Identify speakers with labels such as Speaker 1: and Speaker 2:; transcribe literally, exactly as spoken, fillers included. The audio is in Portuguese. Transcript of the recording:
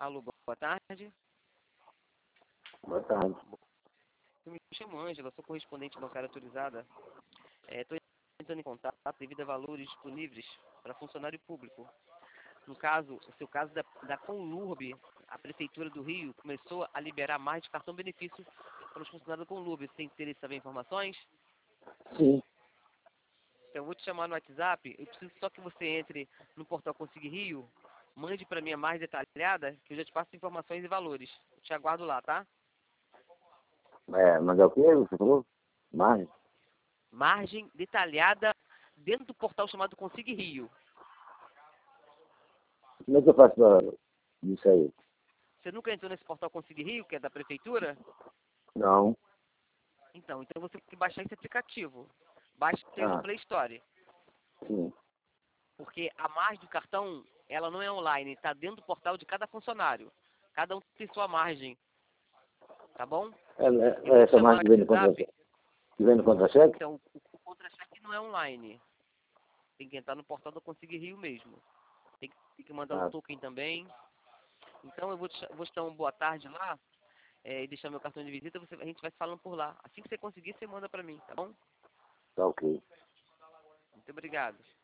Speaker 1: Alô, boa tarde.
Speaker 2: Boa tarde.
Speaker 1: Eu me chamo Ângela, sou correspondente bancária autorizada. Estou entrando em contato devido a valores disponíveis para funcionário público. No caso, o seu caso da, da Conlurb, a Prefeitura do Rio começou a liberar mais de cartão benefício para os funcionários da Conlurb. Você tem interesse em saber informações?
Speaker 2: Sim.
Speaker 1: Então, eu vou te chamar no WhatsApp. Eu preciso só que você entre no portal Consigue Rio, mande para mim a mais detalhada, que eu já te passo informações e valores. Eu te aguardo lá, tá?
Speaker 2: É, mas é o que você falou? Margem?
Speaker 1: Margem detalhada dentro do portal chamado Consigue Rio.
Speaker 2: Como é que eu faço para isso aí?
Speaker 1: Você nunca entrou nesse portal Consigue Rio, que é da Prefeitura?
Speaker 2: Não.
Speaker 1: Então, então você tem que baixar esse aplicativo. Baixe ele no
Speaker 2: Ah,
Speaker 1: Play Store.
Speaker 2: sim.
Speaker 1: Porque a margem do cartão, ela não é online, está dentro do portal de cada funcionário. Cada um tem sua margem. Tá bom?
Speaker 2: É,
Speaker 1: Eu
Speaker 2: é, é
Speaker 1: vou te
Speaker 2: essa
Speaker 1: chamar
Speaker 2: margem
Speaker 1: no
Speaker 2: que vem no contra-cheque?
Speaker 1: WhatsApp.
Speaker 2: Que vem no contra-cheque?
Speaker 1: Então, o, o contra-cheque não é online. Tem que entrar no portal do Consigue Rio mesmo. Tem que, tem que mandar um
Speaker 2: Ah,
Speaker 1: token também. Então, eu vou te, vou te dar uma boa tarde lá. É, e deixar meu cartão de visita, você, a gente vai se falando por lá. Assim que você conseguir, você manda pra mim, tá bom?
Speaker 2: tá ok.
Speaker 1: Muito obrigado.